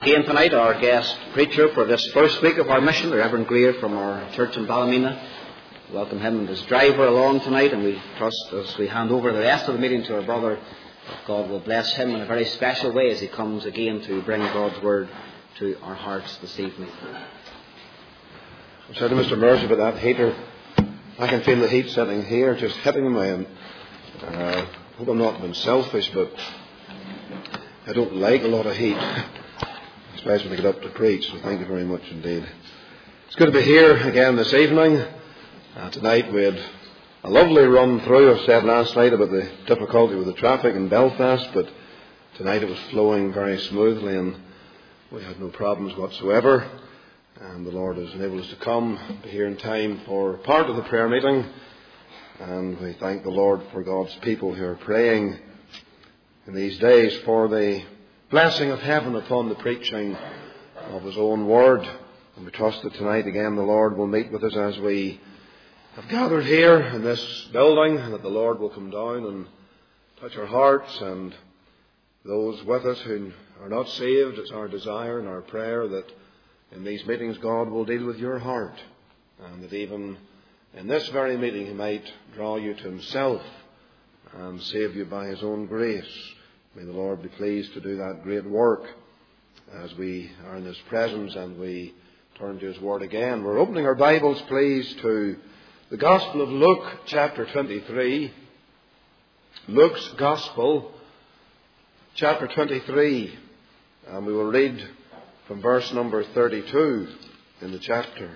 Again tonight, our guest preacher for this first week of our mission, the Reverend Greer from our church in Ballymena. Welcome him and his driver along tonight, and we trust as we hand over the rest of the meeting to our brother, that God will bless him in a very special way as he comes again to bring God's word to our hearts this evening. I said to Mr. Mercer about that heater, I can feel the heat sitting here, just hitting me, and I hope I'm not being selfish, but I don't like a lot of heat, especially when I get up to preach, so thank you very much indeed. It's good to be here again this evening. Tonight we had a lovely run through. I said last night about the difficulty with the traffic in Belfast, but tonight it was flowing very smoothly and we had no problems whatsoever. And the Lord has enabled us to come, be here in time for part of the prayer meeting. And we thank the Lord for God's people who are praying in these days for the blessing of heaven upon the preaching of His own word. And we trust that tonight again the Lord will meet with us as we have gathered here in this building, and that the Lord will come down and touch our hearts, and those with us who are not saved. It's our desire and our prayer that in these meetings God will deal with your heart, and that even in this very meeting He might draw you to Himself and save you by His own grace. May the Lord be pleased to do that great work as we are in His presence and we turn to His word again. We're opening our Bibles, please, to the Gospel of Luke, chapter 23. Luke's Gospel, chapter 23. And we will read from verse number 32 in the chapter.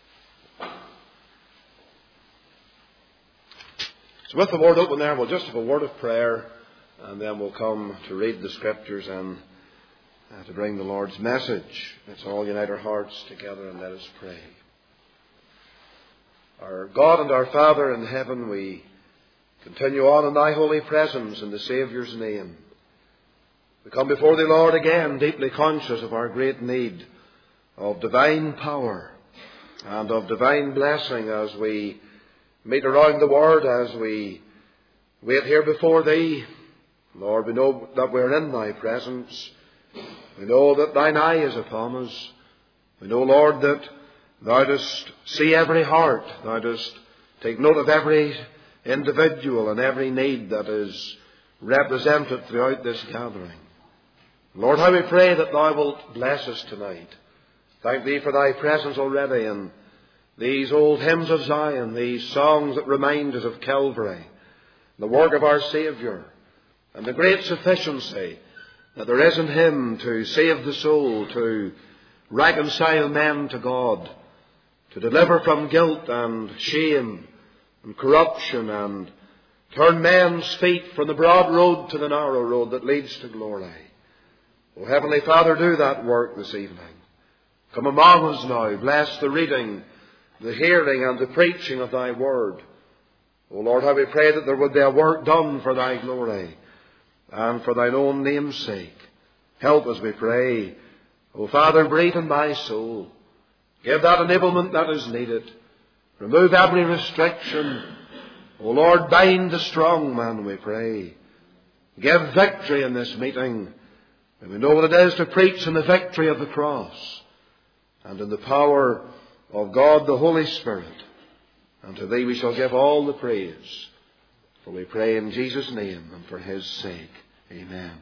So with the word open there, we'll just have a word of prayer, and then we'll come to read the Scriptures and to bring the Lord's message. Let's all unite our hearts together and let us pray. Our God and our Father in heaven, we continue on in Thy holy presence in the Saviour's name. We come before Thee, Lord, again, deeply conscious of our great need of divine power and of divine blessing as we meet around the Word, as we wait here before Thee. Lord, we know that we're in Thy presence. We know that Thine eye is upon us. We know, Lord, that Thou dost see every heart. Thou dost take note of every individual and every need that is represented throughout this gathering. Lord, how we pray that Thou wilt bless us tonight. Thank Thee for Thy presence already in these old hymns of Zion, these songs that remind us of Calvary, the work of our Saviour, and the great sufficiency that there is in Him to save the soul, to reconcile men to God, to deliver from guilt and shame and corruption, and turn men's feet from the broad road to the narrow road that leads to glory. O Heavenly Father, do that work this evening. Come among us now. Bless the reading, the hearing and the preaching of Thy word. O Lord, how we pray that there would be a work done for Thy glory and for Thine own name's sake. Help us, we pray. O Father, breathe in my soul. Give that enablement that is needed. Remove every restriction. O Lord, bind the strong man, we pray. Give victory in this meeting. And we know what it is to preach in the victory of the cross and in the power of God the Holy Spirit. And to Thee we shall give all the praise. For we pray in Jesus' name and for His sake. Amen.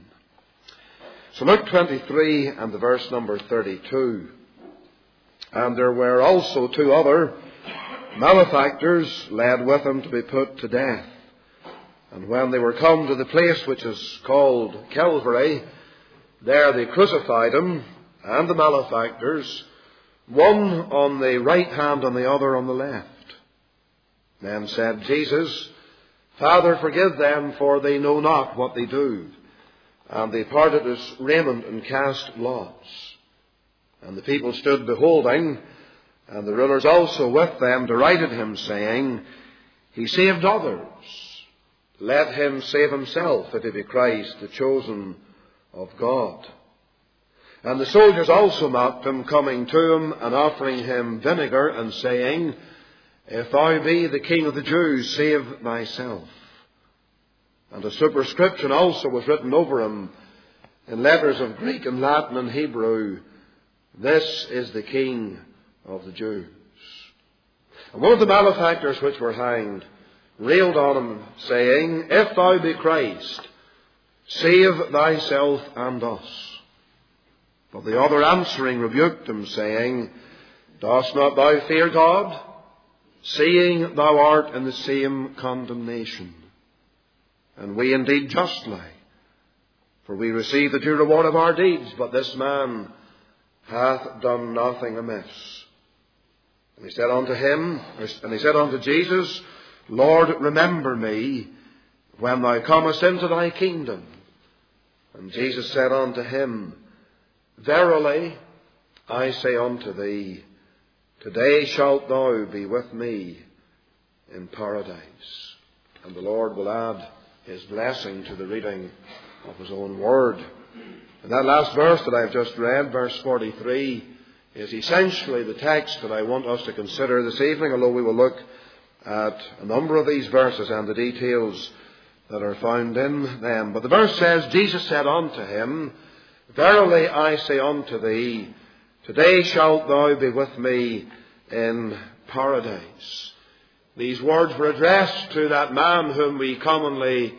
So Luke 23 and the verse number 32. And there were also two other malefactors led with Him to be put to death. And when they were come to the place which is called Calvary, there they crucified Him and the malefactors, one on the right hand and the other on the left. Then said Jesus, Father, forgive them, for they know not what they do. And they parted His raiment and cast lots. And the people stood beholding, and the rulers also with them derided Him, saying, He saved others. Let Him save Himself, if He be Christ, the chosen of God. And the soldiers also mocked Him, coming to Him and offering Him vinegar, and saying, If Thou be the King of the Jews, save Thyself. And a superscription also was written over Him, in letters of Greek and Latin and Hebrew, "This is the King of the Jews." And one of the malefactors which were hanged railed on him, saying, "If thou be Christ, save thyself and us." But the other answering rebuked him, saying, "Dost not thou fear God, seeing thou art in the same condemnation? And we indeed justly, for we receive the due reward of our deeds, but this man hath done nothing amiss." And he said unto Jesus, "Lord, remember me when thou comest into thy kingdom." And Jesus said unto him, "Verily I say unto thee, today shalt thou be with me in paradise." And the Lord will add His blessing to the reading of His own word. And that last verse that I've just read, verse 43, is essentially the text that I want us to consider this evening, although we will look at a number of these verses and the details that are found in them. But the verse says, Jesus said unto him, "Verily I say unto thee, today shalt thou be with me in paradise." These words were addressed to that man whom we commonly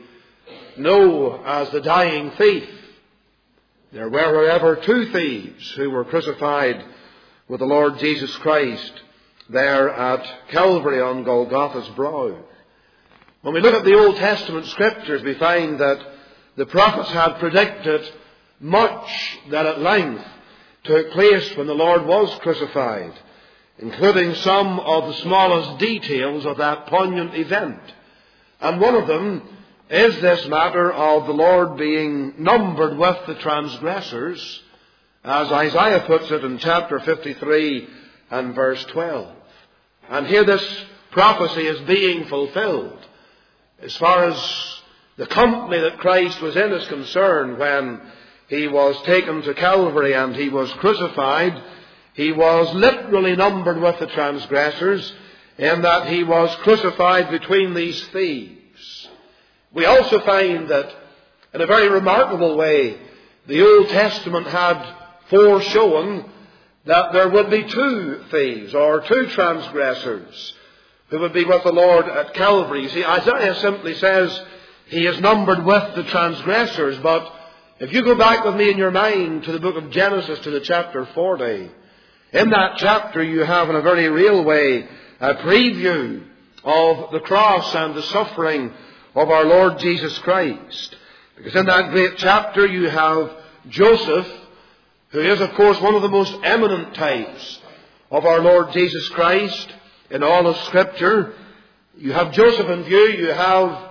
know as the dying thief. There were, however, two thieves who were crucified with the Lord Jesus Christ there at Calvary on Golgotha's brow. When we look at the Old Testament Scriptures, we find that the prophets had predicted much that at length took place when the Lord was crucified, including some of the smallest details of that poignant event. And one of them is this matter of the Lord being numbered with the transgressors, as Isaiah puts it in chapter 53 and verse 12. And here this prophecy is being fulfilled as far as the company that Christ was in is concerned. When He was taken to Calvary and He was crucified, He was literally numbered with the transgressors, in that He was crucified between these thieves. We also find that in a very remarkable way, the Old Testament had foreshown that there would be two thieves or two transgressors who would be with the Lord at Calvary. You see, Isaiah simply says He is numbered with the transgressors, but if you go back with me in your mind to the book of Genesis, to the chapter 40, in that chapter you have in a very real way a preview of the cross and the suffering of our Lord Jesus Christ. Because in that great chapter you have Joseph, who is of course one of the most eminent types of our Lord Jesus Christ in all of Scripture. You have Joseph in view, you have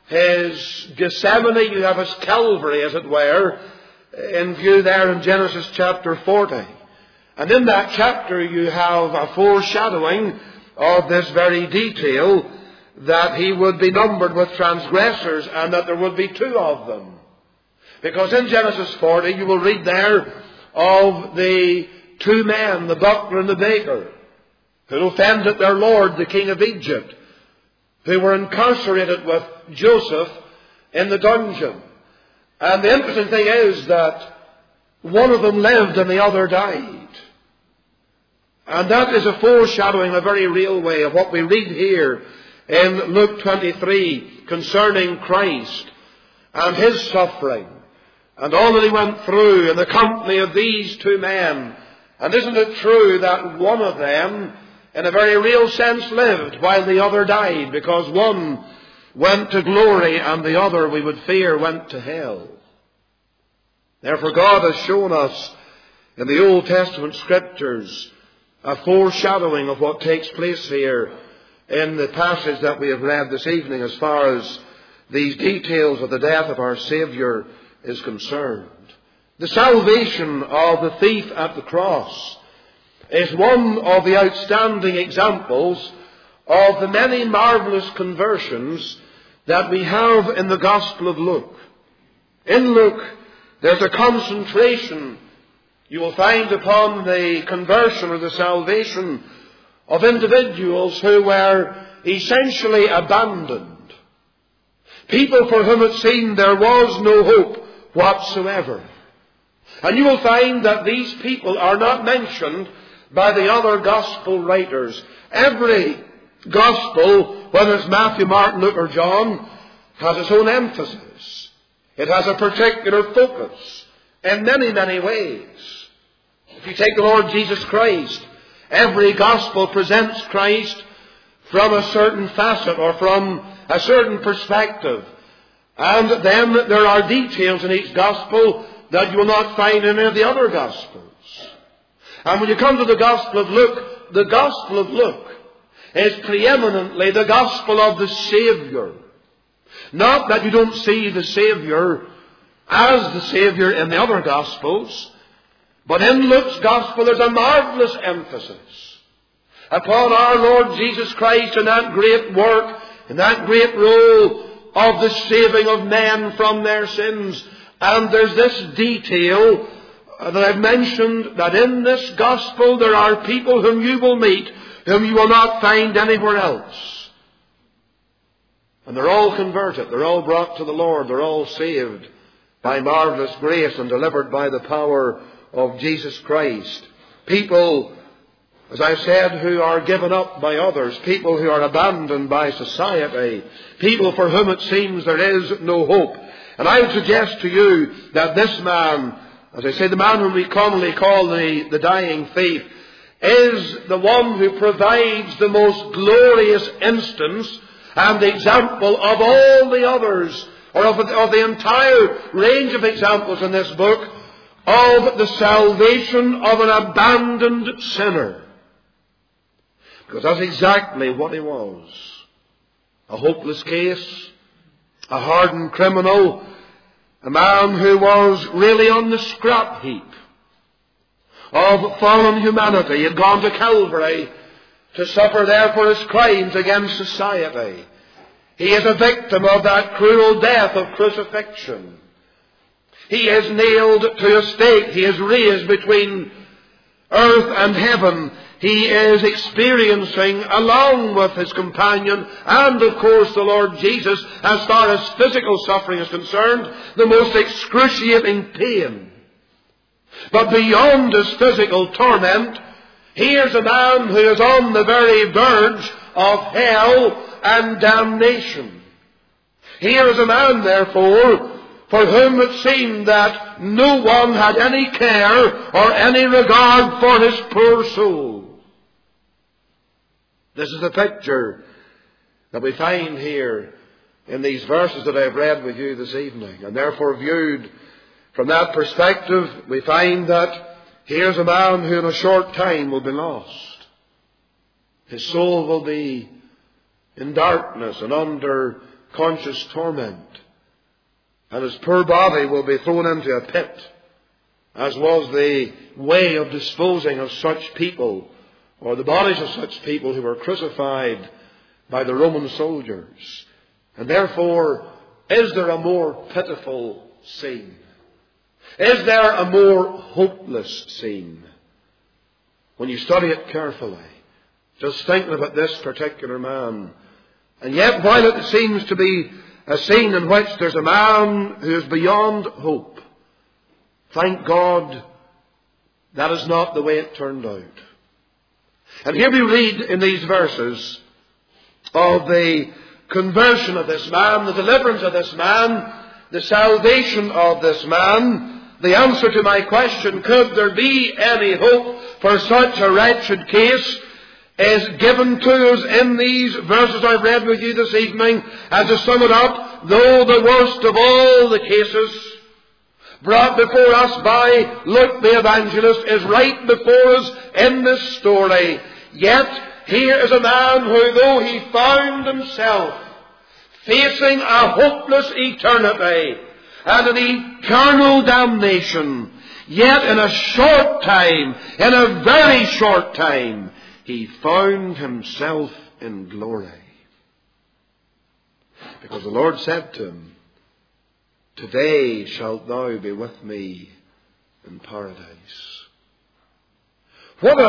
His Gethsemane, you have His Calvary, as it were, in view there in Genesis chapter 40. And in that chapter you have a foreshadowing of this very detail, that He would be numbered with transgressors and that there would be two of them. Because in Genesis 40 you will read there of the two men, the butler and the baker, who offended their lord, the king of Egypt, who were incarcerated with Joseph in the dungeon. And the interesting thing is that one of them lived and the other died. And that is a foreshadowing in a very real way of what we read here in Luke 23 concerning Christ and His suffering and all that He went through in the company of these two men. And isn't it true that one of them, in a very real sense, lived while the other died, because one went to glory and the other, we would fear, went to hell. Therefore God has shown us in the Old Testament Scriptures a foreshadowing of what takes place here in the passage that we have read this evening, as far as these details of the death of our Saviour is concerned. The salvation of the thief at the cross is one of the outstanding examples of the many marvellous conversions that we have in the Gospel of Luke. In Luke, there's a concentration you will find upon the conversion or the salvation of individuals who were essentially abandoned. People for whom it seemed there was no hope whatsoever. And you will find that these people are not mentioned by the other gospel writers. Every gospel, whether it's Matthew, Mark, Luke, or John, has its own emphasis. It has a particular focus in many, many ways. If you take the Lord Jesus Christ, every gospel presents Christ from a certain facet or from a certain perspective. And then there are details in each gospel that you will not find in any of the other gospels. And when you come to the Gospel of Luke is preeminently the gospel of the Savior. Not that you don't see the Savior as the Savior in the other gospels, but in Luke's gospel there's a marvelous emphasis upon our Lord Jesus Christ and that great work and that great role of the saving of men from their sins. And there's this detail that I've mentioned, that in this gospel there are people whom you will meet, whom you will not find anywhere else. And they're all converted. They're all brought to the Lord. They're all saved by marvelous grace and delivered by the power of Jesus Christ. People, as I've said, who are given up by others. People who are abandoned by society. People for whom it seems there is no hope. And I would suggest to you that this man, as I say, the man whom we commonly call the dying thief, is the one who provides the most glorious instance and example of all the others, or of the entire range of examples in this book, of the salvation of an abandoned sinner. Because that's exactly what he was. A hopeless case, a hardened criminal, a man who was really on the scrap heap of fallen humanity. He had gone to Calvary to suffer there for his crimes against society. He is a victim of that cruel death of crucifixion. He is nailed to a stake. He is raised between earth and heaven. He is experiencing, along with his companion and of course the Lord Jesus, as far as physical suffering is concerned, the most excruciating pain. But beyond his physical torment, here's a man who is on the very verge of hell and damnation. Here is a man, therefore, for whom it seemed that no one had any care or any regard for his poor soul. This is the picture that we find here in these verses that I have read with you this evening. And therefore, viewed from that perspective, we find that here's a man who in a short time will be lost. His soul will be in darkness and under conscious torment. And his poor body will be thrown into a pit, as was the way of disposing of such people, or the bodies of such people who were crucified by the Roman soldiers. And therefore, is there a more pitiful scene? Is there a more hopeless scene? When you study it carefully, just thinking about this particular man. And yet, while it seems to be a scene in which there's a man who is beyond hope, thank God that is not the way it turned out. And here we read in these verses of the conversion of this man, the deliverance of this man, the salvation of this man. The answer to my question, could there be any hope for such a wretched case, is given to us in these verses I've read with you this evening. And to sum it up, though the worst of all the cases brought before us by Luke the evangelist is right before us in this story, yet here is a man who, though he found himself facing a hopeless eternity and an eternal damnation, yet in a short time, in a very short time, he found himself in glory. Because the Lord said to him, "Today shalt thou be with me in paradise." What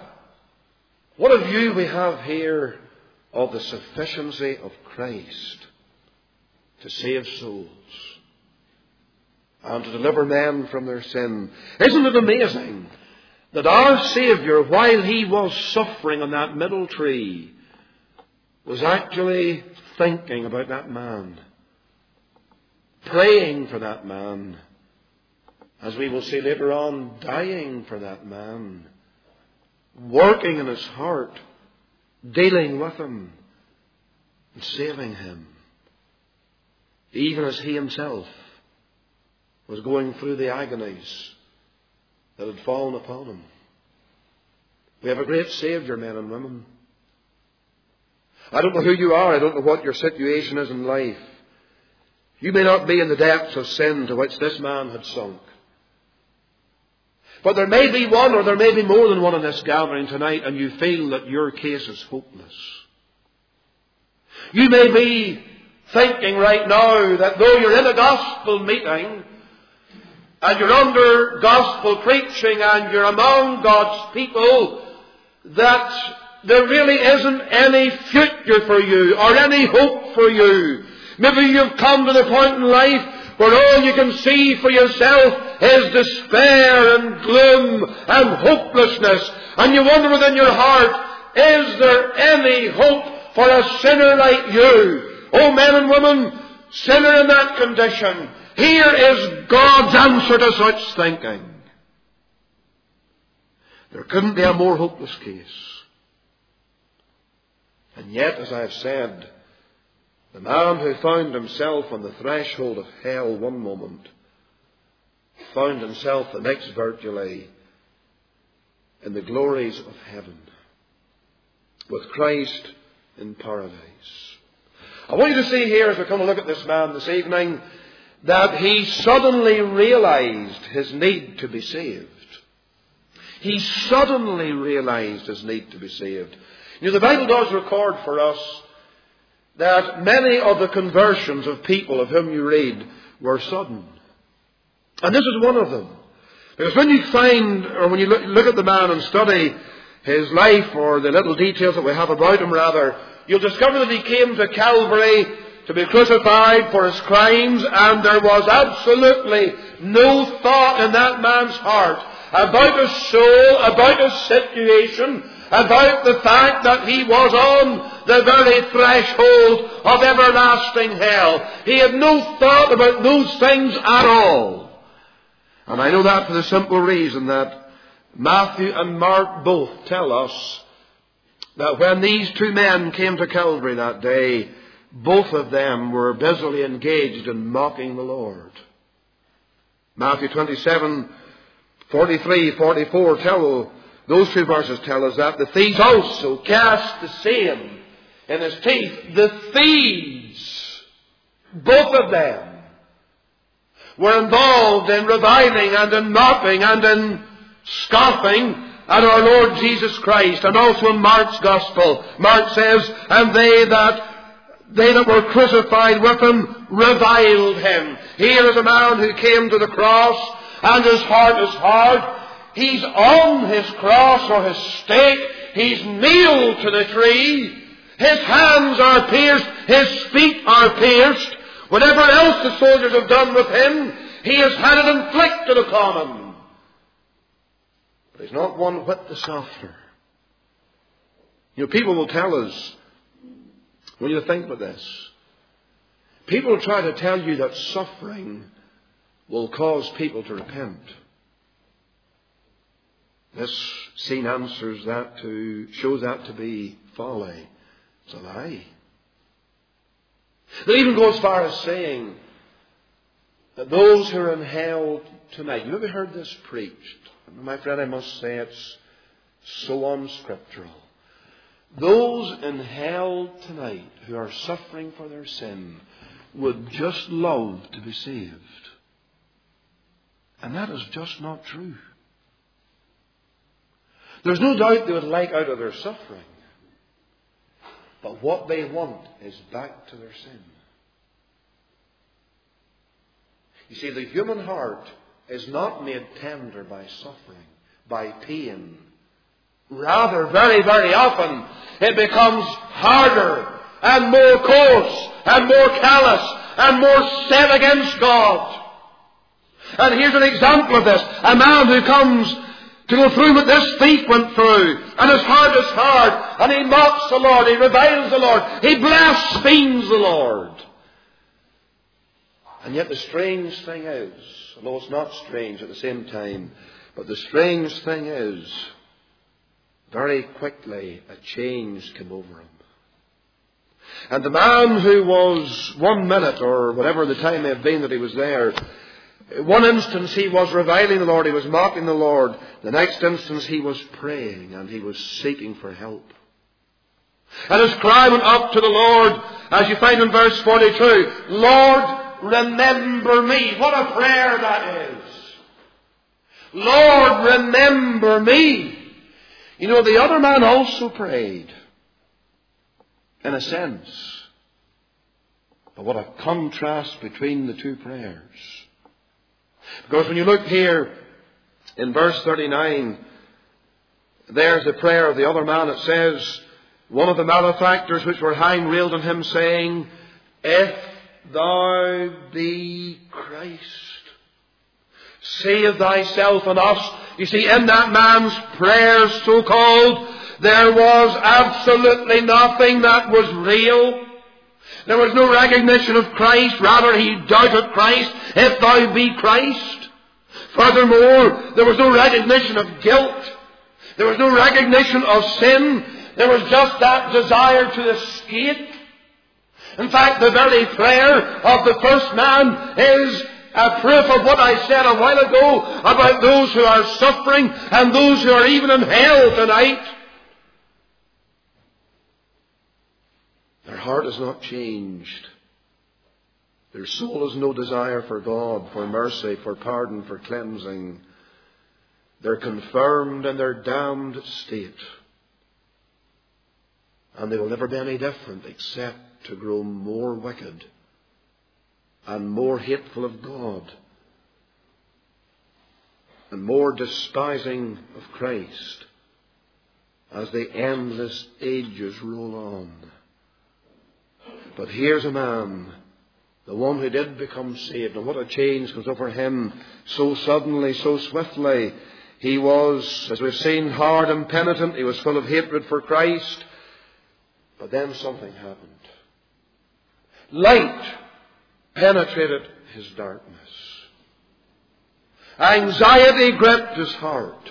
a view we have here of the sufficiency of Christ to save souls. and to deliver men from their sin. Isn't it amazing that our Saviour, while He was suffering on that middle tree, was actually thinking about that man, praying for that man, as we will see later on, dying for that man, working in his heart, dealing with him, and saving him, even as he himself was going through the agonies that had fallen upon him. We have a great Saviour, men and women. I don't know who you are. I don't know what your situation is in life. You may not be in the depths of sin to which this man had sunk. But there may be one, or there may be more than one in this gathering tonight, and you feel that your case is hopeless. You may be thinking right now that though you're in a gospel meeting, and you're under gospel preaching, and you're among God's people, that there really isn't any future for you, or any hope for you. Maybe you've come to the point in life where all you can see for yourself is despair and gloom and hopelessness. And you wonder within your heart, is there any hope for a sinner like you? Oh, men and women, sinner in that condition, here is God's answer to such thinking. There couldn't be a more hopeless case. And yet, as I have said, the man who found himself on the threshold of hell one moment found himself the next virtually in the glories of heaven with Christ in paradise. I want you to see here, as we come to look at this man this evening, that he suddenly realized his need to be saved. He suddenly realized his need to be saved. You know, the Bible does record for us that many of the conversions of people of whom you read were sudden. And this is one of them. Because when you find, or when you look at the man and study his life, or the little details that we have about him rather, you'll discover that he came to Calvary to be crucified for his crimes, and there was absolutely no thought in that man's heart about his soul, about his situation, about the fact that he was on the very threshold of everlasting hell. He had no thought about those things at all. And I know that for the simple reason that Matthew and Mark both tell us that when these two men came to Calvary that day, both of them were busily engaged in mocking the Lord. Matthew 27:43-44 those two verses tell us that the thieves also cast the same in his teeth. The thieves, both of them, were involved in reviling and in mocking and in scoffing at our Lord Jesus Christ. And also in Mark's Gospel, Mark says, and they that were crucified with him reviled him. Here is a man who came to the cross, and his heart is hard. He's on his cross or his stake. He's nailed to the tree. His hands are pierced. His feet are pierced. Whatever else the soldiers have done with him, he has had it inflicted upon him. But he's not one whit the softer. You know, people will tell us, when you think about this, people will try to tell you that suffering will cause people to repent. This scene answers that shows that to be folly. It's a lie. They even go as far as saying that those who are in hell tonight, you ever heard this preached? My friend, I must say it's so unscriptural. Those in hell tonight who are suffering for their sin would just love to be saved. And that is just not true. There's no doubt they would like out of their suffering. But what they want is back to their sin. You see, the human heart is not made tender by suffering, by pain. Rather, very, very often, it becomes harder and more coarse and more callous and more set against God. And here's an example of this. A man who comes to go through what this thief went through. And his heart is hard. And he mocks the Lord. He reviles the Lord. He blasphemes the Lord. And yet the strange thing is, although it's not strange at the same time, but the strange thing is, very quickly a change came over him. And the man who was 1 minute, or whatever the time may have been that he was there, one instance he was reviling the Lord, he was mocking the Lord. The next instance he was praying and he was seeking for help. And his cry went up to the Lord, as you find in verse 42, Lord, remember me. What a prayer that is. Lord, remember me. You know, the other man also prayed, in a sense. But what a contrast between the two prayers. Because when you look here in verse 39, there's the prayer of the other man. It says, one of the malefactors which were hanged railed on him, saying, If thou be Christ, save thyself and us. You see, in that man's prayers, so-called, there was absolutely nothing that was real. There was no recognition of Christ. Rather, he doubted Christ. If thou be Christ. Furthermore, there was no recognition of guilt. There was no recognition of sin. There was just that desire to escape. In fact, the very prayer of the first man is a proof of what I said a while ago about those who are suffering and those who are even in hell tonight. Their heart is not changed. Their soul has no desire for God, for mercy, for pardon, for cleansing. They're confirmed in their damned state. And they will never be any different except to grow more wicked and more hateful of God and more despising of Christ as the endless ages roll on. But here's a man, the one who did become saved, and what a change comes over him so suddenly, so swiftly. He was, as we've seen, hard and penitent. He was full of hatred for Christ. But then something happened. Light penetrated his darkness. Anxiety gripped his heart.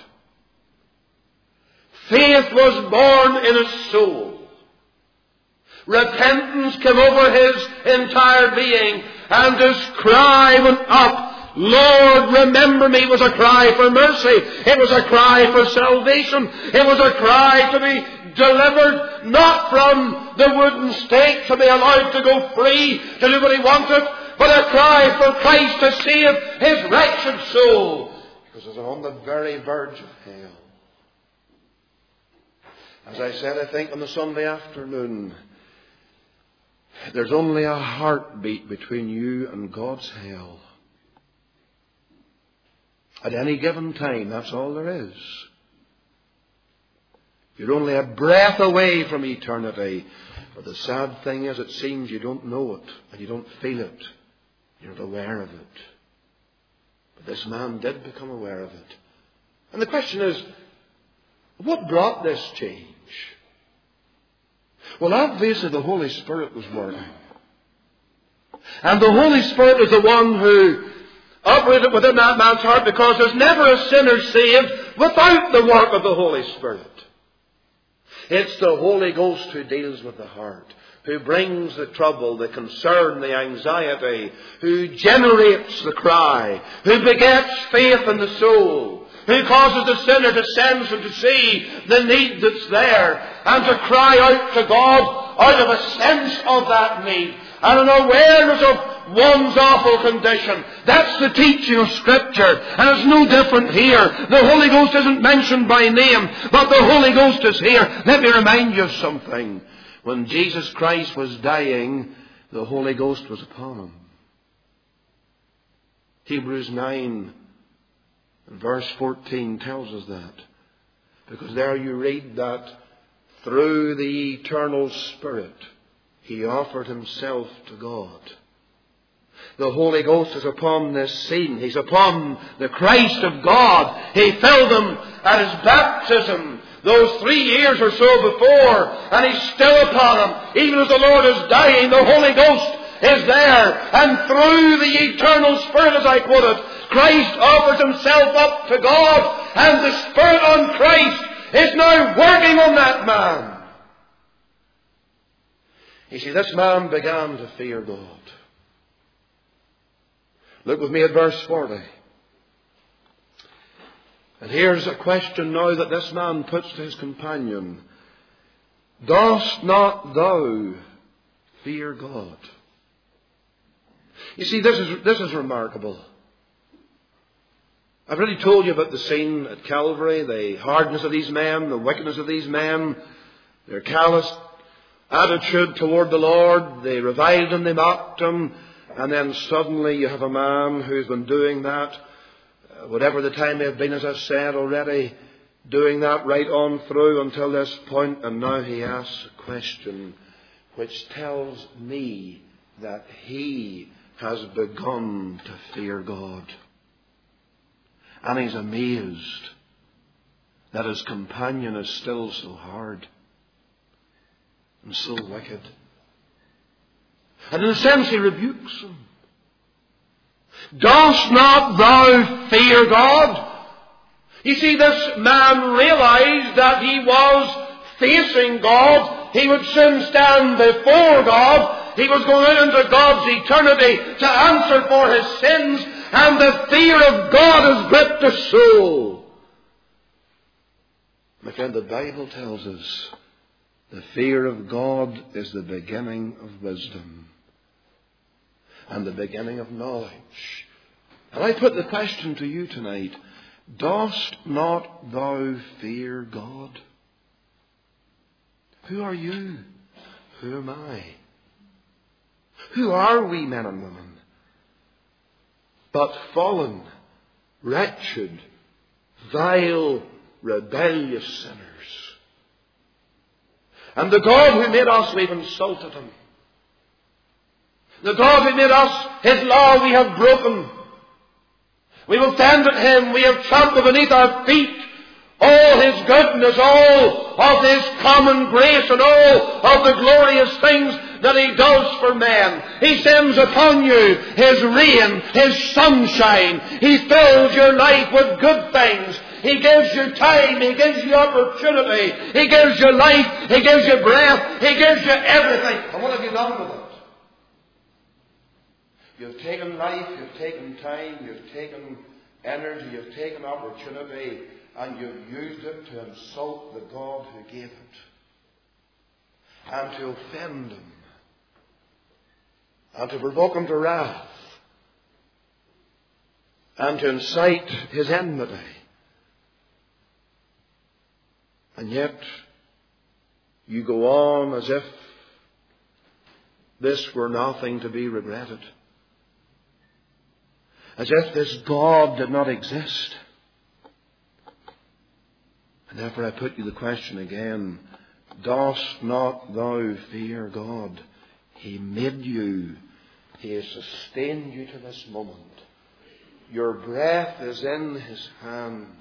Faith was born in his soul. Repentance came over his entire being, and his cry went up, Lord, remember me. It was a cry for mercy. It was a cry for salvation. It was a cry to be delivered, not from the wooden stake, to be allowed to go free, to do what he wanted, but a cry for Christ to save his wretched soul, because it was on the very verge of hell. As I said, I think on the Sunday afternoon, there's only a heartbeat between you and God's hell. At any given time, that's all there is. You're only a breath away from eternity. But the sad thing is, it seems you don't know it, and you don't feel it. You're not aware of it. But this man did become aware of it. And the question is, what brought this change? Well, obviously the Holy Spirit was working. And the Holy Spirit is the one who operated within that man's heart, because there's never a sinner saved without the work of the Holy Spirit. It's the Holy Ghost who deals with the heart, who brings the trouble, the concern, the anxiety, who generates the cry, who begets faith in the soul, who causes the sinner to sense and to see the need that's there, and to cry out to God out of a sense of that need, and an awareness of one's awful condition. That's the teaching of Scripture, and it's no different here. The Holy Ghost isn't mentioned by name, but the Holy Ghost is here. Let me remind you of something. When Jesus Christ was dying, the Holy Ghost was upon him. Hebrews 9 verse 14 tells us that. Because there you read that through the eternal Spirit, he offered himself to God. the Holy Ghost is upon this scene. He's upon the Christ of God. He filled them at His baptism those 3 years or so before, and He's still upon them. Even as the Lord is dying, the Holy Ghost is there. And through the eternal Spirit, as I quote it, Christ offers Himself up to God, and the Spirit on Christ is now working on that man. You see, this man began to fear God. Look with me at verse 40. And here's a question now that this man puts to his companion. Dost not thou fear God? You see, this is remarkable. I've already told you about the scene at Calvary, the hardness of these men, the wickedness of these men, their callous attitude toward the Lord. They reviled Him, they mocked Him, and then suddenly you have a man who's been doing that, whatever the time may have been, as I've said already, doing that right on through until this point, and now he asks a question which tells me that he has begun to fear God. And he's amazed that his companion is still so hard and so wicked. And in a sense he rebukes him. Dost not thou fear God? You see, this man realized that he was facing God. He would soon stand before God. He was going out into God's eternity to answer for his sins. And the fear of God has gripped his soul. My friend, the Bible tells us the fear of God is the beginning of wisdom and the beginning of knowledge. And I put the question to you tonight, dost not thou fear God? Who are you? Who am I? Who are we, men and women? But fallen, wretched, vile, rebellious sinners. And the God who made us, we've insulted Him. The God who made us, His law we have broken. We've offended Him. We have trampled beneath our feet all His goodness, all of His common grace, and all of the glorious things that He does for men. He sends upon you His rain, His sunshine. He fills your life with good things. He gives you time. He gives you opportunity. He gives you life. He gives you breath. He gives you everything. And what have you done with it? You've taken life, you've taken time, you've taken energy, you've taken opportunity, and you've used it to insult the God who gave it, and to offend Him, and to provoke Him to wrath, and to incite His enmity. And yet, you go on as if this were nothing to be regretted. As if this God did not exist. And therefore I put you the question again. Dost not thou fear God? He made you. He has sustained you to this moment. Your breath is in His hand.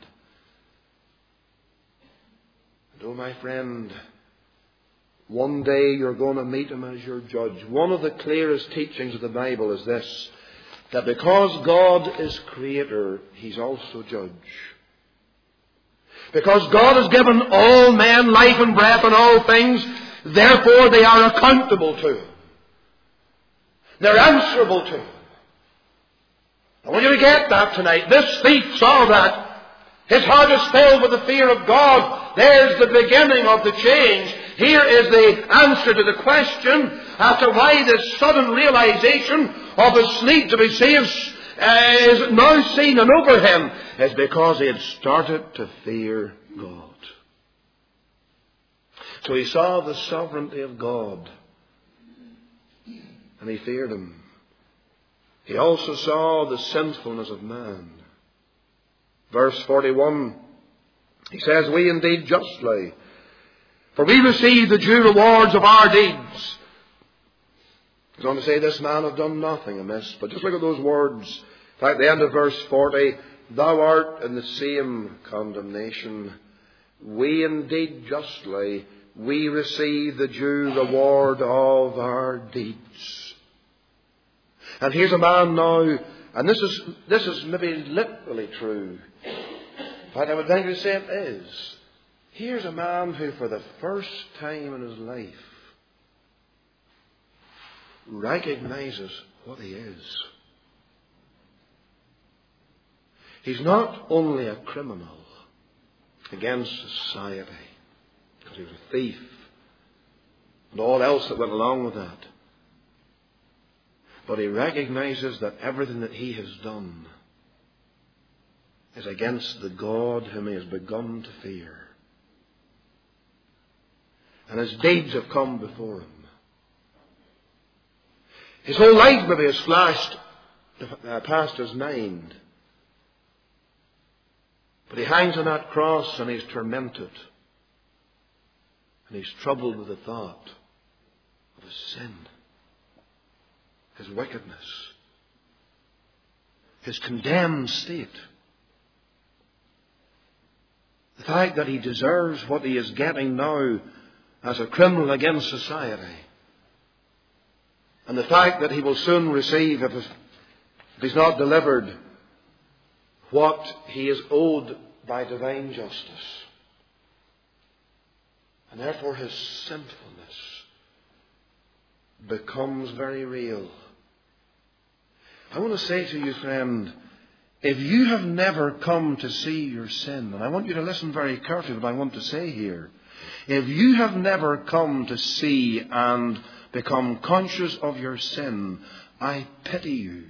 And oh, my friend, one day you're going to meet Him as your judge. One of the clearest teachings of the Bible is this, that because God is Creator, He's also Judge. Because God has given all men life and breath and all things, therefore they are accountable to Him. They're answerable to Him. I want you to get that tonight. This thief saw that. His heart is filled with the fear of God. There's the beginning of the change. Here is the answer to the question as to why this sudden realization of his need to be saved is now seen and over him. Is because he had started to fear God. So he saw the sovereignty of God. And he feared Him. He also saw the sinfulness of man. Verse 41, he says, we indeed justly, for we receive the due rewards of our deeds. He's on to say, this man have done nothing amiss. But just look at those words. In fact, the end of verse 40, thou art in the same condemnation. We indeed justly, we receive the due reward of our deeds. And here's a man now, and this is maybe literally true. In fact, I would venture to say it is. Here's a man who for the first time in his life recognizes what he is. He's not only a criminal against society, because he was a thief and all else that went along with that. But he recognizes that everything that he has done is against the God whom he has begun to fear. And his deeds have come before him. His whole life maybe has flashed past his mind. But he hangs on that cross and he's tormented. And he's troubled with the thought of his sin, his wickedness, his condemned state. The fact that he deserves what he is getting now as a criminal against society. And the fact that he will soon receive, if he's not delivered, what he is owed by divine justice. And therefore his sinfulness becomes very real. I want to say to you, friend, if you have never come to see your sin, and I want you to listen very carefully to what I want to say here. If you have never come to see and become conscious of your sin, I pity you.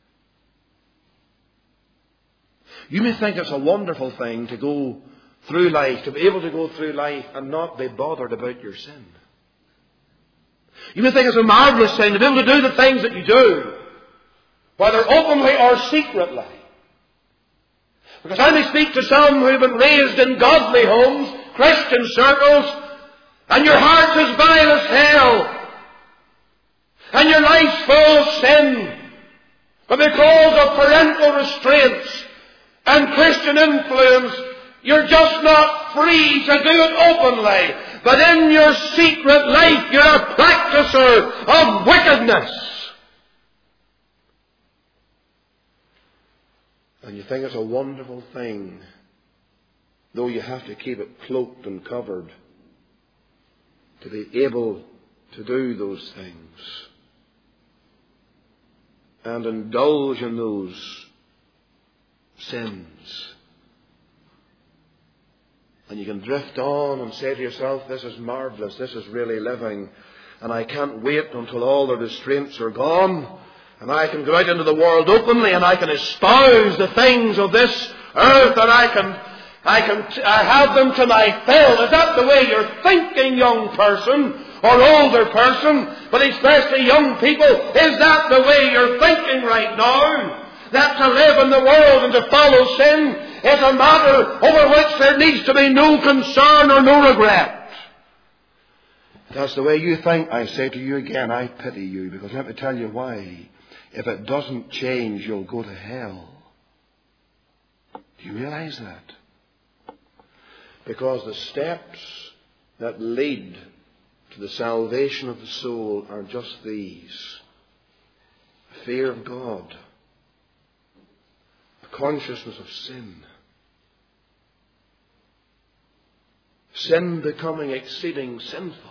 You may think it's a wonderful thing to go through life, to be able to go through life and not be bothered about your sin. You may think it's a marvelous thing to be able to do the things that you do, whether openly or secretly. Because I may speak to some who have been raised in godly homes, Christian circles, and your heart's as vile as hell, and your life's full of sin, but because of parental restraints and Christian influence, you're just not free to do it openly. But in your secret life, you're a practicer of wickedness. And you think it's a wonderful thing, though you have to keep it cloaked and covered, to be able to do those things and indulge in those sins. And you can drift on and say to yourself, this is marvelous, this is really living, and I can't wait until all the restraints are gone, and I can go out into the world openly, and I can espouse the things of this earth, and I have them to my fill. Is that the way you're thinking, young person, or older person, but especially young people? Is that the way you're thinking right now? That to live in the world and to follow sin is a matter over which there needs to be no concern or no regret. If that's the way you think, I say to you again, I pity you, because let me tell you why. If it doesn't change, you'll go to hell. Do you realize that? Because the steps that lead to the salvation of the soul are just these: a fear of God, a consciousness of sin, sin becoming exceeding sinful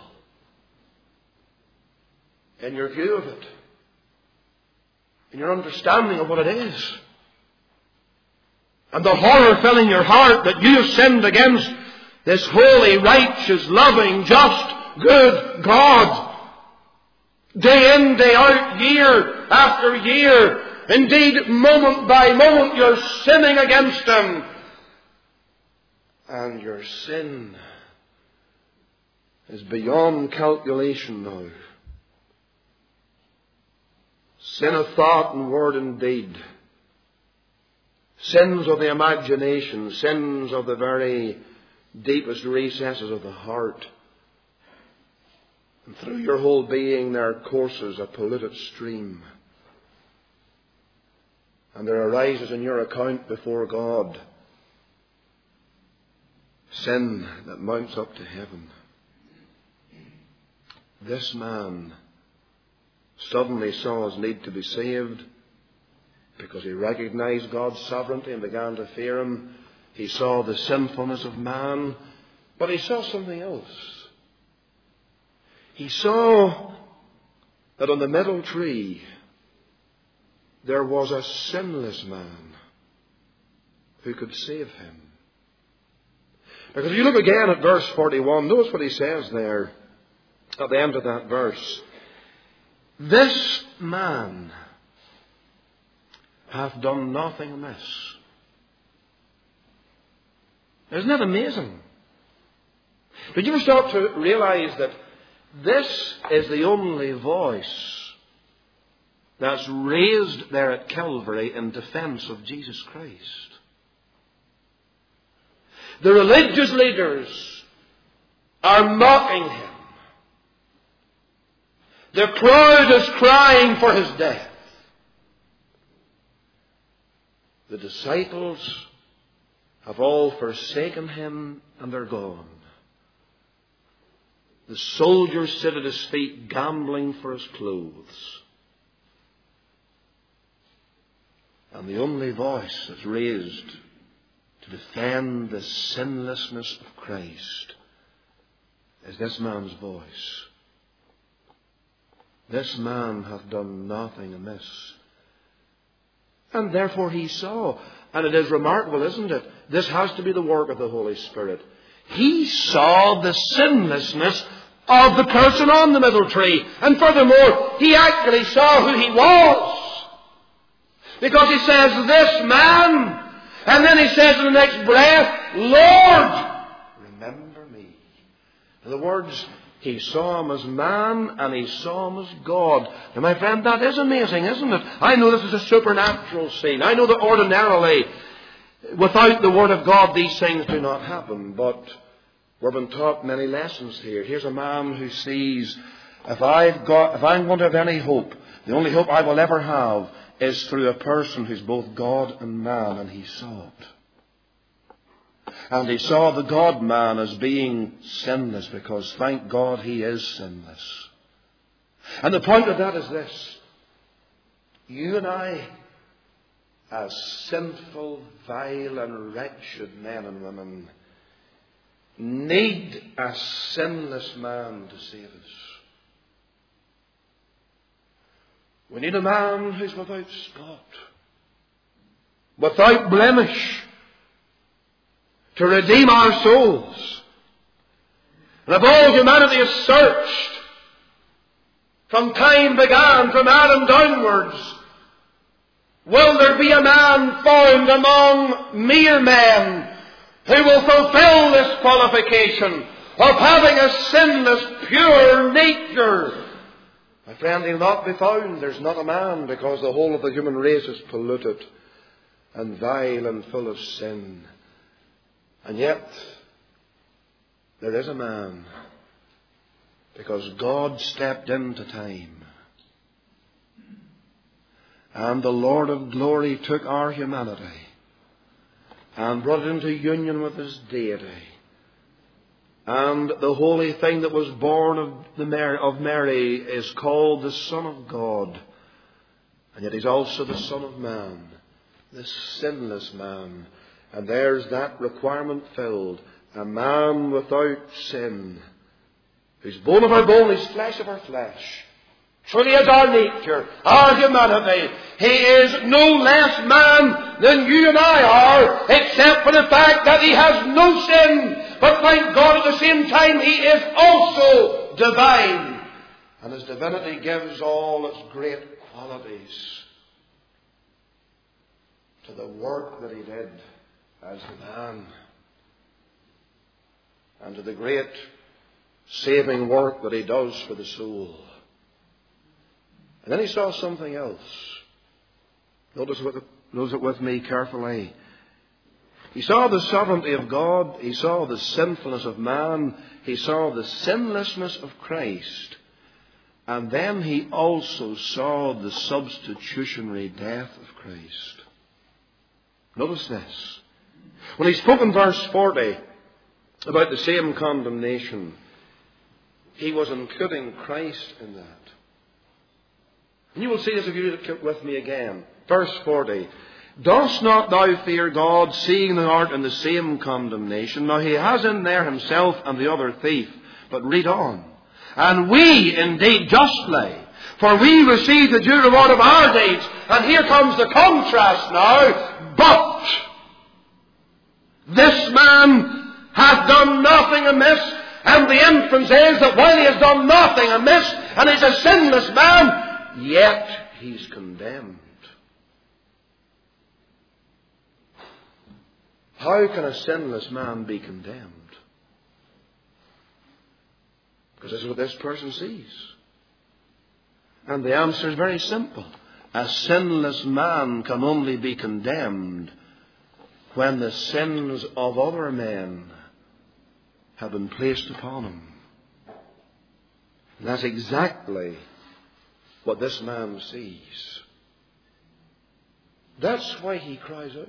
in your view of it, in your understanding of what it is, and the horror filling your heart that you have sinned against this holy, righteous, loving, just, good God. Day in, day out, year after year, indeed moment by moment, you're sinning against Him. And your sin is beyond calculation now. Sin of thought and word and deed. Sins of the imagination. Sins of the very deepest recesses of the heart. And through your whole being there courses a polluted stream. And there arises in your account before God sin that mounts up to heaven. This man suddenly saw his need to be saved because he recognized God's sovereignty and began to fear Him. He saw the sinfulness of man, but he saw something else. He saw that on the middle tree there was a sinless man who could save him. Because if you look again at verse 41, notice what he says there at the end of that verse. This man hath done nothing amiss. Isn't that amazing? Did you ever start to realize that this is the only voice that's raised there at Calvary in defense of Jesus Christ? The religious leaders are mocking Him. The crowd is crying for His death. The disciples have all forsaken Him and they're gone. The soldiers sit at His feet gambling for His clothes. And the only voice that's raised to defend the sinlessness of Christ is this man's voice. This man hath done nothing amiss. And therefore he saw, and it is remarkable, isn't it? This has to be the work of the Holy Spirit. He saw the sinlessness of the person on the middle tree. And furthermore, he actually saw who he was. Because he says, this man, and then he says in the next breath, Lord, remember me. In other words, he saw Him as man and he saw Him as God. Now, my friend, that is amazing, isn't it? I know this is a supernatural scene. I know that ordinarily, without the Word of God, these things do not happen. But we've been taught many lessons here. Here's a man who sees, if I'm going to have any hope, the only hope I will ever have is through a person who's both God and man, and he saw it. And he saw the God-man as being sinless, because, thank God, he is sinless. And the point of that is this. You and I, as sinful, vile and wretched men and women, need a sinless man to save us. We need a man who's without spot, without blemish, to redeem our souls. And if all humanity is searched from time began, from Adam downwards, will there be a man found among mere men who will fulfill this qualification of having a sinless, pure nature? My friend, he'll not be found. There's not a man, because the whole of the human race is polluted and vile and full of sin. And yet, there is a man, because God stepped into time. And the Lord of glory took our humanity and brought it into union with His deity. And the holy thing that was born of Mary is called the Son of God. And yet He's also the Son of Man, the sinless man. And there's that requirement filled. A man without sin, who's bone of our bone, who's flesh of our flesh. Truly is our nature, our humanity. He is no less man than you and I are, except for the fact that he has no sin. But thank God, at the same time, he is also divine. And his divinity gives all its great qualities to the work that he did as the man, and to the great saving work that he does for the soul. And then he saw something else. Notice it with me carefully. He saw the sovereignty of God. He saw the sinfulness of man. He saw the sinlessness of Christ. And then he also saw the substitutionary death of Christ. Notice this. When he spoke in verse 40 about the same condemnation, he was including Christ in that. And you will see this if you read it with me again. Verse 40. Dost not thou fear God, seeing thou art in the same condemnation? Now he has in there himself and the other thief. But read on. And we indeed justly, for we receive the due reward of our deeds. And here comes the contrast now. But this man hath done nothing amiss. And the inference is that while he has done nothing amiss, and he's a sinless man, yet he's condemned. How can a sinless man be condemned? Because this is what this person sees. And the answer is very simple. A sinless man can only be condemned when the sins of other men have been placed upon him. And that's exactly what this man sees. That's why he cries out,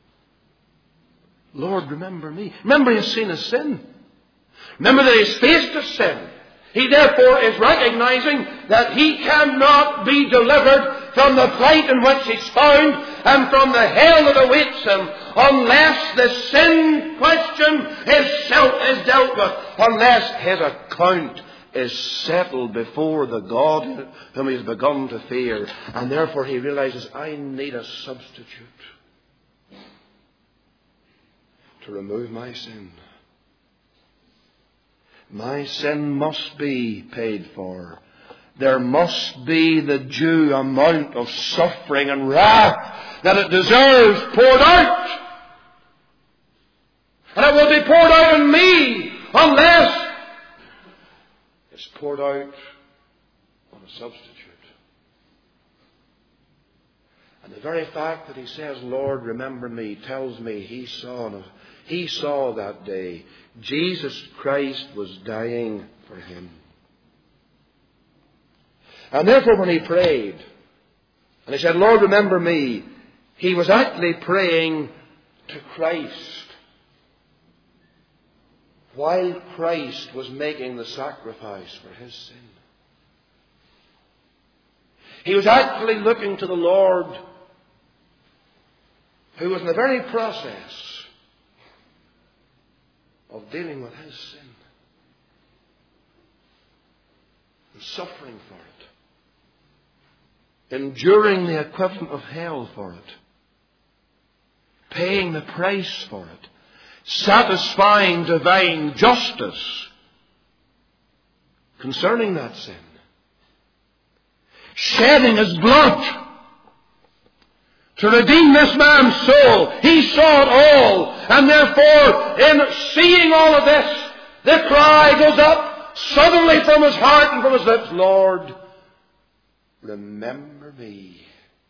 Lord, remember me. Remember he's seen his sin. Remember that he's faced his sin. He therefore is recognizing that he cannot be delivered from the plight in which he's found and from the hell that awaits him unless the sin question is dealt with, unless his account is settled before the God whom he's begun to fear. And therefore he realizes, I need a substitute to remove my sin. My sin must be paid for. There must be the due amount of suffering and wrath that it deserves poured out. And it will be poured out on me unless it's poured out on a substitute. And the very fact that he says, Lord, remember me, tells me he saw that day Jesus Christ was dying for him. And therefore when he prayed, and he said, Lord, remember me, he was actually praying to Christ while Christ was making the sacrifice for his sin. He was actually looking to the Lord, who was in the very process of dealing with his sin and suffering for it, enduring the equivalent of hell for it, paying the price for it, satisfying divine justice concerning that sin, shedding his blood to redeem this man's soul. He saw it all. And therefore, in seeing all of this, the cry goes up suddenly from his heart and from his lips, Lord, remember me.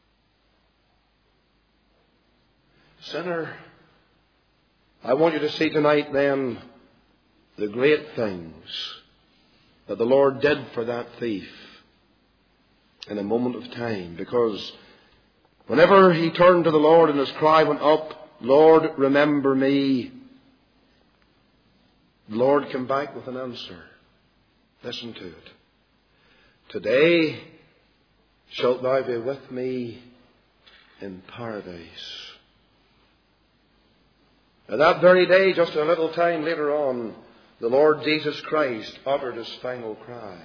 Sinner, I want you to see tonight then the great things that the Lord did for that thief in a moment of time. Because whenever he turned to the Lord and his cry went up, Lord, remember me, the Lord came back with an answer. Listen to it. Today shalt thou be with me in paradise. Now that very day, just a little time later on, the Lord Jesus Christ uttered his final cry.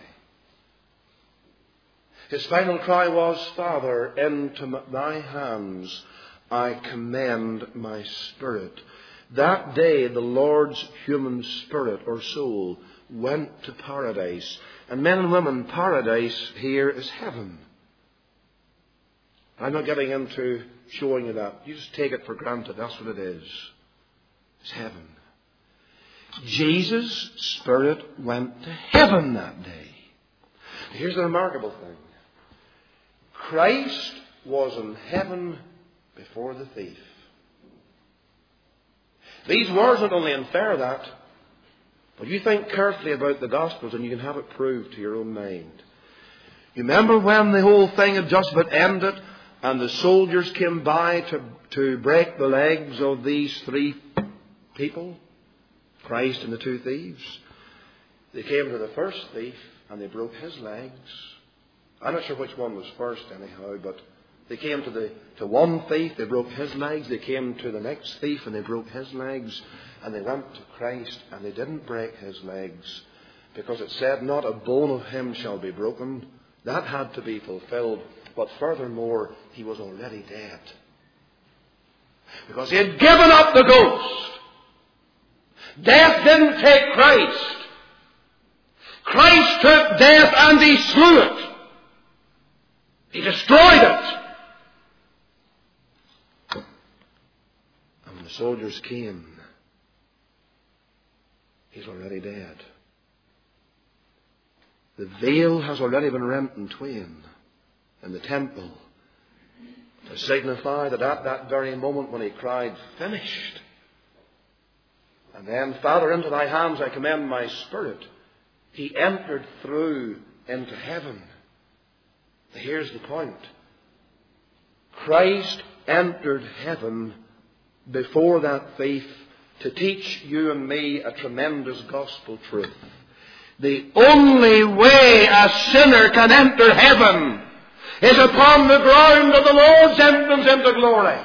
His final cry was, Father, into thy hands I commend my spirit. That day the Lord's human spirit or soul went to paradise. And men and women, paradise here is heaven. I'm not getting into showing you that. You just take it for granted. That's what it is. It's heaven. Jesus' spirit went to heaven that day. Here's the remarkable thing. Christ was in heaven before the thief. These words not only infer that, but you think carefully about the Gospels and you can have it proved to your own mind. You remember when the whole thing had just about ended and the soldiers came by to break the legs of these three people, Christ and the two thieves? They came to the first thief and they broke his legs. I'm not sure which one was first anyhow, but they came to one thief, they broke his legs. They came to the next thief and they broke his legs. And they went to Christ and they didn't break his legs, because it said, not a bone of him shall be broken. That had to be fulfilled. But furthermore, he was already dead, because he had given up the ghost. Death didn't take Christ. Christ took death and he slew it. He destroyed it. And when the soldiers came, he's already dead. The veil has already been rent in twain in the temple, to signify that at that very moment when he cried, finished, and then, Father, into thy hands I commend my spirit, he entered through into heaven. Here's the point. Christ entered heaven before that thief to teach you and me a tremendous gospel truth. The only way a sinner can enter heaven is upon the ground of the Lord's entrance into glory.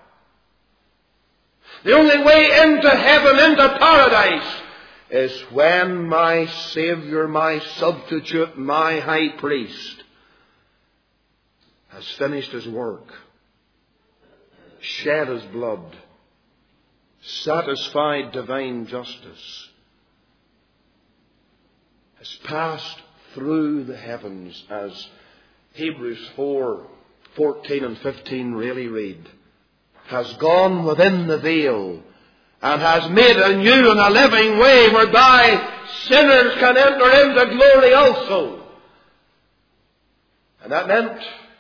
The only way into heaven, into paradise, is when my Saviour, my substitute, my high priest has finished his work, shed his blood, satisfied divine justice, has passed through the heavens, as Hebrews 4:14 and 15 really read, has gone within the veil and has made a new and a living way whereby sinners can enter into glory also. And that meant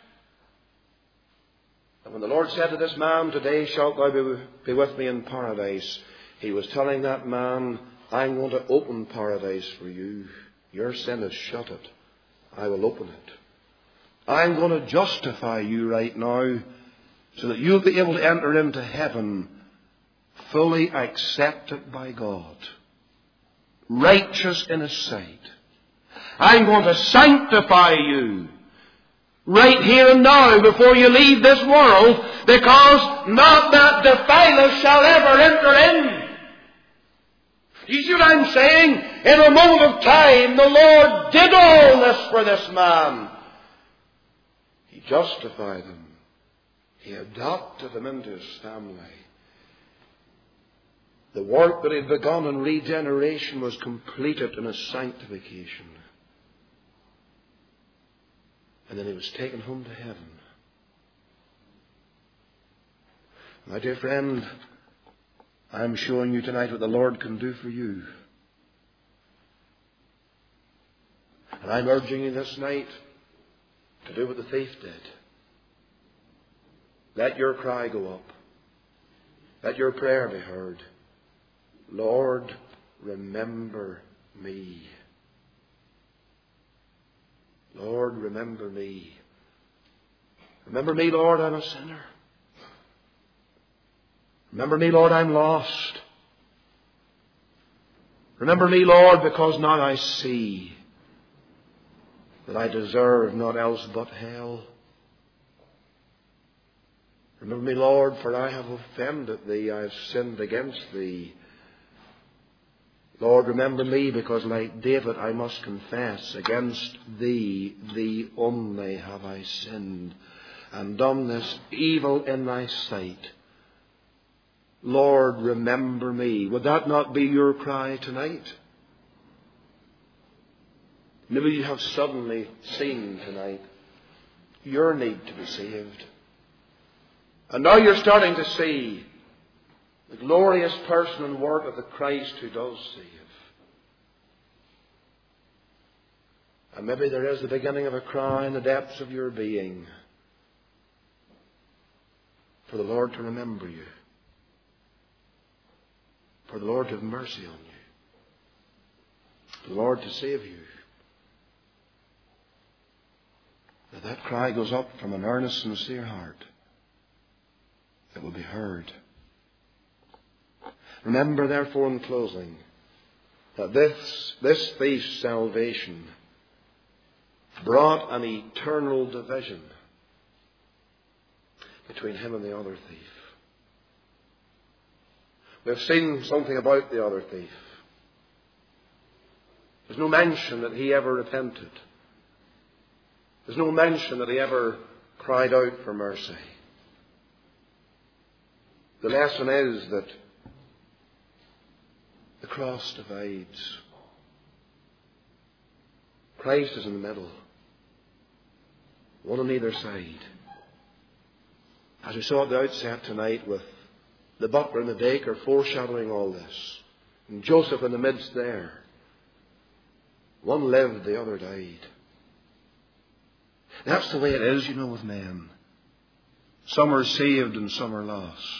that when the Lord said to this man, today shalt thou be with me in paradise, he was telling that man, I'm going to open paradise for you. Your sin has shut it. I will open it. I'm going to justify you right now so that you'll be able to enter into heaven fully accepted by God, righteous in His sight. I'm going to sanctify you right here and now before you leave this world, because not that defilers shall ever enter in. You see what I'm saying? In a moment of time, the Lord did all this for this man. He justified him. He adopted him into his family. The work that he had begun in regeneration was completed in his sanctification. And then he was taken home to heaven. My dear friend, I'm showing you tonight what the Lord can do for you. And I'm urging you this night to do what the thief did. Let your cry go up. Let your prayer be heard. Lord, remember me. Lord, remember me. Remember me, Lord, I'm a sinner. Remember me, Lord, I'm lost. Remember me, Lord, because now I see that I deserve naught else but hell. Remember me, Lord, for I have offended Thee, I have sinned against Thee. Lord, remember me, because like David I must confess, against Thee, Thee only have I sinned, and done this evil in Thy sight. Lord, remember me. Would that not be your cry tonight? Maybe you have suddenly seen tonight your need to be saved. And now you're starting to see the glorious person and work of the Christ who does save. And maybe there is the beginning of a cry in the depths of your being for the Lord to remember you. for the Lord to have mercy on you, for the Lord to save you. That cry goes up from an earnest, sincere heart, it will be heard. Remember, therefore, in closing, that this thief's salvation brought an eternal division between him and the other thief. We've seen something about the other thief. There's no mention that he ever repented. There's no mention that he ever cried out for mercy. The lesson is that the cross divides. Christ is in the middle, one on either side. As we saw at the outset tonight, with the butler and the baker foreshadowing all this, and Joseph in the midst there. One lived, the other died. That's the way it is, with men. Some are saved and some are lost.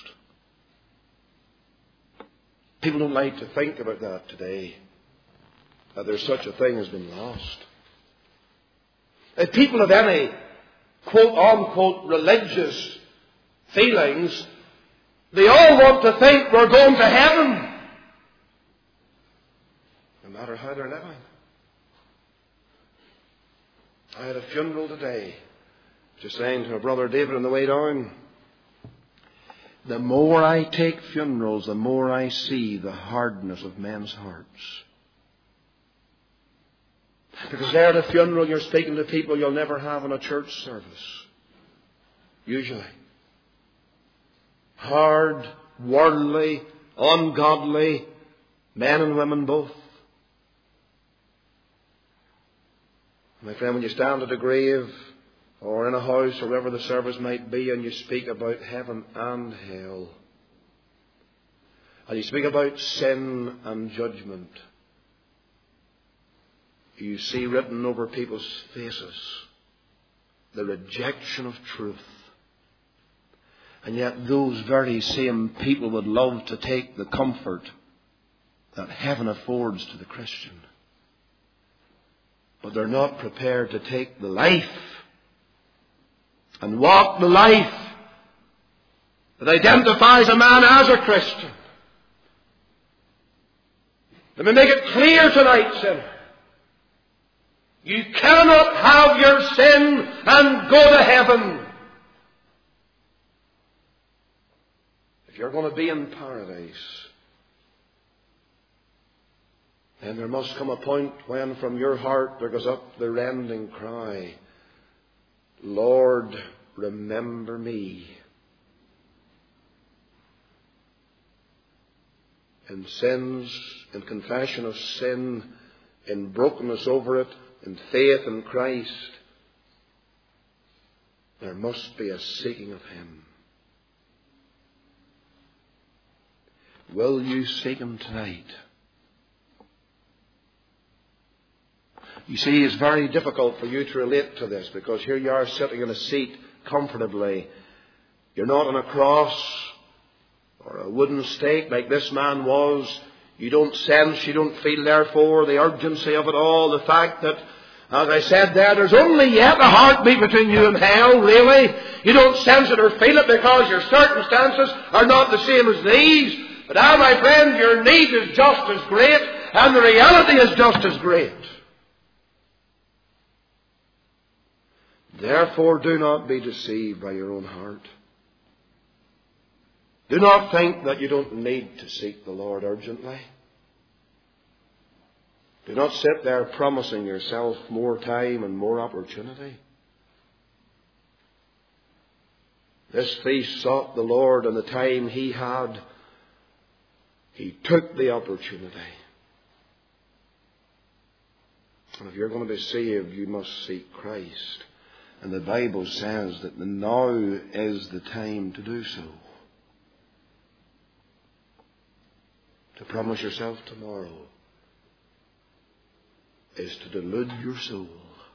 People don't like to think about that today, that there's such a thing as being lost. If people have any quote-unquote religious feelings, they all want to think we're going to heaven, no matter how they're living. I had a funeral today, just saying to my brother David on the way down, the more I take funerals, the more I see the hardness of men's hearts. Because there at a funeral you're speaking to people you'll never have in a church service. Usually. Hard, worldly, ungodly, men and women both. My friend, when you stand at a grave or in a house or wherever the service might be and you speak about heaven and hell, and you speak about sin and judgment, you see written over people's faces the rejection of truth. And yet those very same people would love to take the comfort that heaven affords to the Christian. But they're not prepared to take the life and walk the life that identifies a man as a Christian. Let me make it clear tonight, sinner. You cannot have your sin and go to heaven. If you're going to be in paradise, then there must come a point when from your heart there goes up the rending cry, Lord, remember me. In sins, in confession of sin, in brokenness over it, in faith in Christ, there must be a seeking of Him. Will you seek Him tonight? You see, it's very difficult for you to relate to this because here you are sitting in a seat comfortably. You're not on a cross or a wooden stake like this man was. You don't sense, you don't feel, therefore, the urgency of it all. The fact that, as I said there's only yet a heartbeat between you and hell, really. You don't sense it or feel it because your circumstances are not the same as these. But now, my friend, your need is just as great and the reality is just as great. Therefore, do not be deceived by your own heart. Do not think that you don't need to seek the Lord urgently. Do not sit there promising yourself more time and more opportunity. This thief sought the Lord, and the time he had, he took the opportunity. And if you're going to be saved, you must seek Christ. And the Bible says that the now is the time to do so. To promise yourself tomorrow is to delude your soul.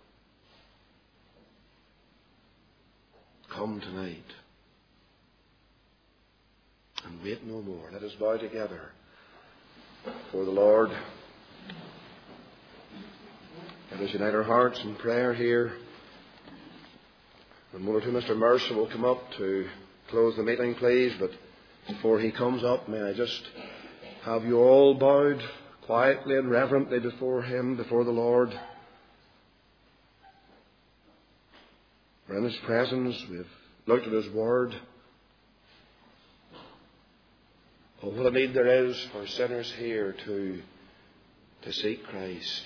Come tonight and wait no more. Let us bow together before the Lord. Let us unite our hearts in prayer here. And one or two, Mr. Mercer will come up to close the meeting, please. But before he comes up, may I just have you all bowed quietly and reverently before Him, before the Lord. We're in His presence. We've looked at His Word. Oh, what a need there is for sinners here to seek Christ,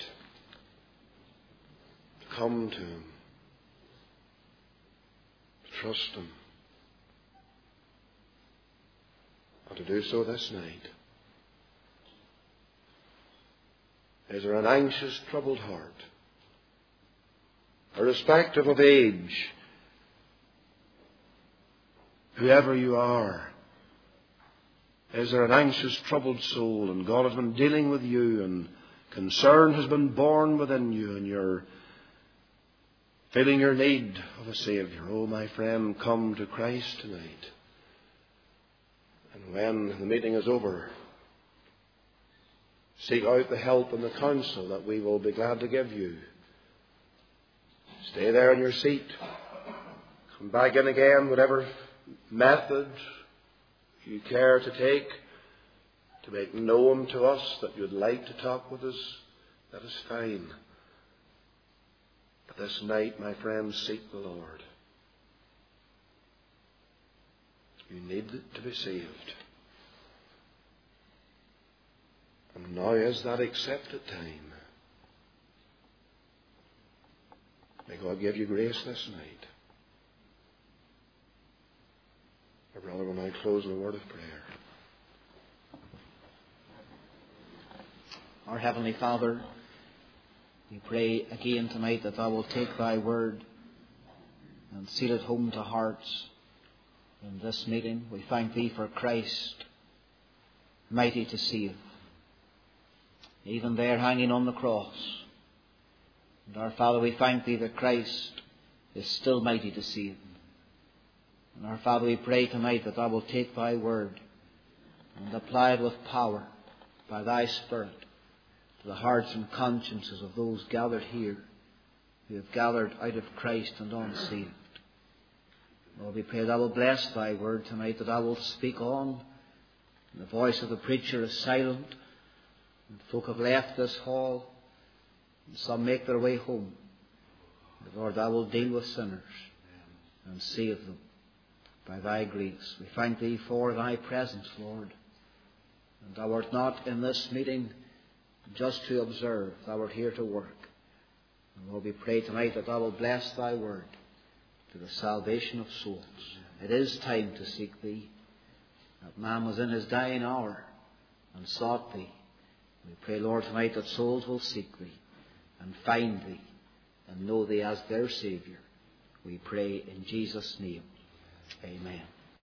to come to Him, to trust Him, and to do so this night. Is there an anxious, troubled heart, irrespective of age, whoever you are? Is there an anxious, troubled soul, and God has been dealing with you, and concern has been born within you, and you're feeling your need of a Saviour? Oh, my friend, come to Christ tonight. And when the meeting is over, seek out the help and the counsel that we will be glad to give you. Stay there in your seat. Come back in again, whatever method you care to take to make known to us that you'd like to talk with us. That is fine. But this night, my friends, seek the Lord. You need to be saved. And now is that accepted time. May God give you grace this night. My brother will now close with a word of prayer. Our Heavenly Father, we pray again tonight that Thou wilt take Thy word and seal it home to hearts in this meeting. We thank Thee for Christ, mighty to save, even there hanging on the cross. And our Father, we thank Thee that Christ is still mighty to save. And our Father, we pray tonight that Thou wilt take Thy word and apply it with power by Thy Spirit to the hearts and consciences of those gathered here who have gathered out of Christ and unsaved. Lord, we pray Thou wilt bless Thy word tonight, that Thou wilt speak on. And the voice of the preacher is silent, and folk have left this hall, and some make their way home. But Lord, Thou wilt deal with sinners and save them by Thy grace. We thank Thee for Thy presence, Lord. And Thou art not in this meeting just to observe. Thou art here to work. And Lord, we pray tonight that Thou wilt bless Thy word to the salvation of souls. It is time to seek Thee. That man was in his dying hour and sought Thee. We pray, Lord, tonight that souls will seek Thee and find Thee and know Thee as their Saviour. We pray in Jesus' name. Amen.